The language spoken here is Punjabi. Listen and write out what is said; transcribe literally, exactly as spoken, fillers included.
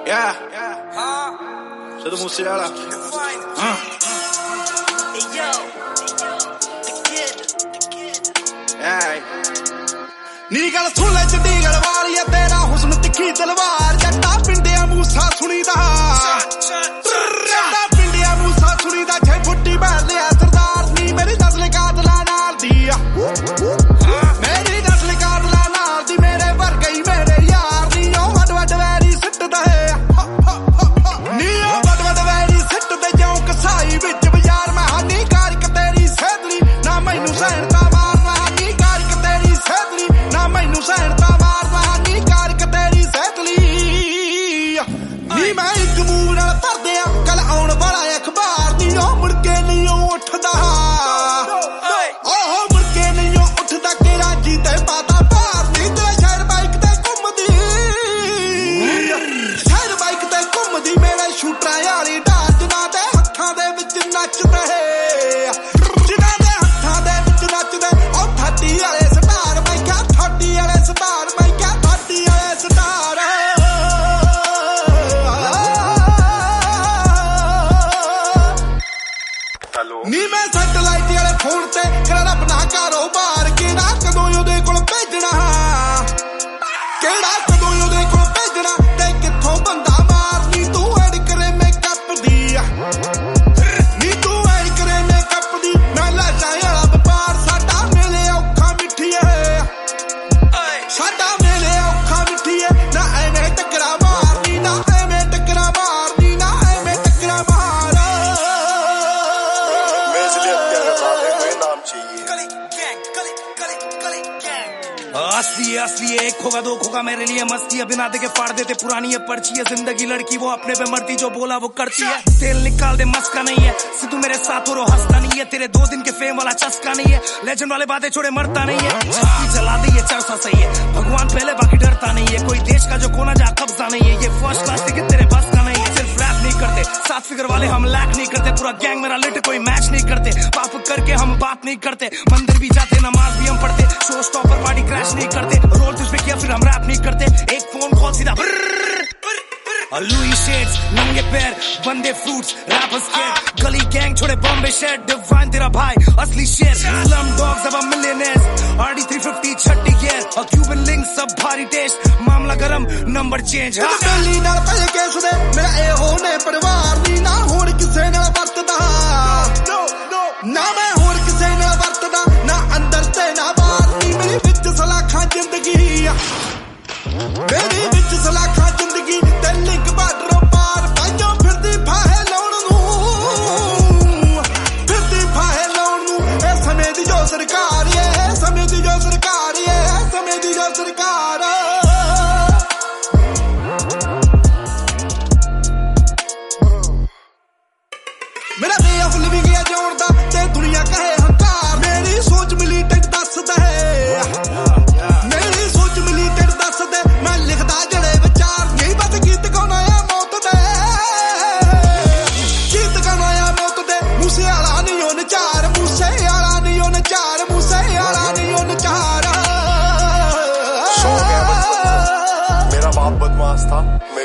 Yeah. Sido Musiala. Uh. Yeah. ਨੀ ਗੱਲ ਸੁਣ ਲੈ ਚੰਡੀਗੜ੍ਹ ਵਾਲੀਆ ਤੇਰਾ ਹੁਸਨ ਤਿੱਖੀ ਤਲਵਾਰ ਜੱਟਾ ਪਿੰਡਿਆ ਮੂਸਾ ਸੁਣੀਦਾ ਜੱਟਾ ਪਿੰਡਿਆ ਮੂਸਾ ਸੁਣੀਦਾ ਛੇ ਫੁੱਟੀ ਬੈਲ ਲਿਆ ਸਰਦਾਰ ਨੀ ਮੇਰੀ ਨਸਲ ਕਾਤਲਾ ਨਾਲ ਦੀ ਆ ਮੇਰੀ ਨਸਲ ਕਾਤਲਾ ਨਾਲ ਦੀ ਮੇਰੇ ਵਰਗਾ ਹੀ ਮੇਰੇ ਯਾਰ ਨੀ ਉਹ ਵੱਡ ਵੱਡ ਵੈਰੀ ਸਿੱਟਦਾ ਹੈ ਨੀ ਉਹ ਵੱਡ ਵੱਡ ਵੈਰੀ ਸਿੱਟਦੇ ਜਾਉ ਕਸਾਈ ਵਿੱਚ ਬਾਜ਼ਾਰ ਮੈਂ ਹਾਨੀ ਕਾਰਕ ਤੇਰੀ ਸੇਧਲੀ ਨਾ ਮੈਨੂੰ ਸਹਿਣਤਾ ਮਾਰਨਾ ਹਾਨੀ ਕਾਰਕ ਤੇਰੀ ਸੇਧਲੀ ਨਾ ਮੈਨੂੰ ਸਹਿਣਤਾ ਮਾਰਨਾ ਨੀ ਕਾਰਕ ਤੇਰੀ ਸਹਿਤਲੀ ਨੀ ਮੈਂ ਇੱਕ ਮੂੰਹ ਨਾਲ ਭਰਦੇ ਆ ਕੱਲ ਆਉਣ ਵਾਲਾ ਅਖਬਾਰ ਨੀ ਉਹ ਮੁੜ ਕੇ ਨਹੀਂ ਉਹ ਉੱਠਦਾ ਉਹ ਮੁੜ ਕੇ ਨਹੀਂ ਉਹ ਉੱਠਦਾ ਕਿ ਰਾਜੀ ਤੇ ਪਾਤਾ ਭਾਰ ਨੀ ਤੇਰਾ ਸ਼ਹਿਰ ਬਾਈਕ ਤੇ ਘੁੰਮਦੀ ਸ਼ਹਿਰ ਬਾਈਕ ਤੇ ਘੁੰਮਦੀ ਮੇਰੇ ਸ਼ੂਟਰਾਂ ਵਾਲੀ ਢਾਲ ਜਿਨ੍ਹਾਂ ਦੇ ਹੱਥਾਂ ਦੇ ਵਿੱਚ ਨੱਚਦੇ ਜਿਨ੍ਹਾਂ ਦੇ ਹੱਥਾਂ ਦੇ ਵਿੱਚ ਨੱਚਦੇ ਉਹ ਥਾਟੀ ਵਾਲੇ ਸਟਾਰ ਮੈਂ ਕਿਹਾ ਥਾਟੀ ਵਾਲੇ ਸਟਾਰ ਮੈਂ ਕਿਹਾ ਥਾਟੀ ਵਾਲੇ ਸਟਾਰ ਹੈਲੋ ਨੀ ਮੈਂ ਸੈਟਲਾਈਟ ਵਾਲੇ ਫੋਨ ਤੇ ਕਰਾਂ ਆਪਣਾ ਕਾਰੋਬਾਰ ਕਿਹੜਾ ਕਦੋਂ ਉਹਦੇ ਕੋਲ ਭੇਜਣਾ ਕਿਹੜਾ ਕਦੋਂ ਉਹਦੇ ਕੋਲ ਭੇਜਣਾ ਤੇ ਕਿੱਥੋਂ ਬੰਦਾ ਮਾਰਨੀ ਤੂੰ ਐਡ ਕਰੇ ਮੇਕਅਪ ਦੀ ਨੀ ਤੂੰ ਐਡ ਕਰੇ ਮੇਕਅਪ ਦੀ ਮੈਂ ਲਾਸ਼ਾਂ ਵਾਲਾ ਵਪਾਰ ਸਾਡਾ ਮਿਲੇ ਔਖਾ ਮਿੱਠੀਏ ਸਾਡਾ ਮਿਲੇ ਔਖਾ ਮਿੱਠੀਏ ਨਾ ਐਵੇਂ ਟੱਕਰਾ ਮਾਰਨੀ ਨਾ ਐਵੇਂ ਟੱਕਰਾ ਮਾਰਨੀ ਨਾ ਐਵੇਂ ਟੱਕਰਾ ਮਾਰ असली है असली है एक होगा दो होगा मेरे लिए मस्ती है बिना देखे फाड़ देते पुरानी है पर्ची है जिंदगी लड़की वो अपने पे मरती जो बोला वो करती है तेल निकाल दे मस्का नहीं है सिद्धू मेरे साथ और हंसता नहीं है तेरे दो दिन के फेम वाला चस्का नहीं है लेजेंड वाले बातें छोड़े मरता नहीं है छत्ती जला दी है चरसा सही है भगवान पहले बाकी डरता नहीं है कोई देश का जो कोना जा कब्जा नहीं है ये फर्स्ट क्लास टिकट तेरे बस का नहीं है सिर्फ रैप नहीं करते सात फिगर वाले हम लैक नहीं करते पूरा गैंग मेरा लिट कोई मैच नहीं करते पाप करके हम बात नहीं करते मंदिर भी जाते नमाज भी हम पढ़ते शो स्टॉपर पार्टी क्रैश नहीं करते रोल तुझ पे किया फिर हम रैप नहीं करते एक फोन कॉल सीधा लुई शेड्स नंगे पैर बंदे fruits rapper scare Gully gang छोड़े बॉम्बे शहर डिवाइन तेरा भाई असली शेर स्लम डॉग्स अब मिलियनेयर्स आरडी थ्री फिफ्टी छट्टी गियर और क्यूबन लिंक सब भारी टेस्ट मामला गरम नंबर चेंज ਦਿੱਲੀ ਨਾਲ ਪਏ ਕੇਸ ਦੇ ਮੇਰਾ ਇਹੋ ਨੇ ਪਰਿਵਾਰ ਦੀ ਨਾ ਹੋਰ ਕਿਸੇ ਨਾਲ ਵਰਤਦਾ ਨਾ ਮੈਂ ਹੋਰ ਕਿਸੇ ਨਾਲ ਵਰਤਦਾ ਨਾ ਅੰਦਰ ਤੇ ਨਾ ਬਾਹਰ ਦੀ ਮੇਰੀ ਵਿੱਚ ਸਲਾਖਾਂ ਜ਼ਿੰਦਗੀ ਮੇਰੀ ਵਿੱਚ ਸਲਾਖਾਂ ਜ਼ਿੰਦਗੀ ਤੇ ਲਿੰਕ ਬਾਰਡਰ ਪਾਰ ਪਾਈਓ ਫਿਰਦੀ ਫਾਹੇ ਲਾਉਣ ਨੂੰ ਫਿਰਦੀ ਫਾਹੇ ਲਾਉਣ ਨੂੰ ਇਹ ਸਮੇਂ ਦੀ ਜੋ ਸਰਕਾਰ ਏ ਸਮੇਂ ਦੀ ਜੋ ਸਰਕਾਰ ਏ ਸਮੇਂ ਦੀ ਜੋ ਸਰਕਾਰ ਮੇਰਾ ਵੇ ਆਫ ਲਿਵਿੰਗ ਹੈ ਜਿਉਣ ਦਾ ਤੇ ਦੁਨੀਆ ਕਹੇ ਹੰਕਾਰ ਮੇਰੀ ਸੋਚ ਮਿਲੀ ਟਿਕ ਦੱਸਦਾ ਹੈ ਮੇਰੀ ਸੋਚ ਮਿਲੀ ਟਿਕ ਦੱਸਦਾ ਮੈਂ ਲਿਖਦਾ ਜਿਹੜੇ ਵਿਚਾਰ ਨਹੀਂ ਬਸ ਗੀਤ ਗਾਉਣਾ ਆ ਮੌਤ ਦੇ ਗੀਤ ਗਾਉਣਾ ਆ ਮੌਤ ਦੇ ਮੂਸੇ ਵਾਲਾ ਨਹੀਂ ਉਹ ਨਚਾਰ ਮੂਸੇ ਵਾਲਾ ਨਹੀਂ ਉਹ ਨਚਾਰ ਮੂਸੇ ਵਾਲਾ ਨਹੀਂ ਉਹ ਨਚਾਰ मेरा बाप बदमाश था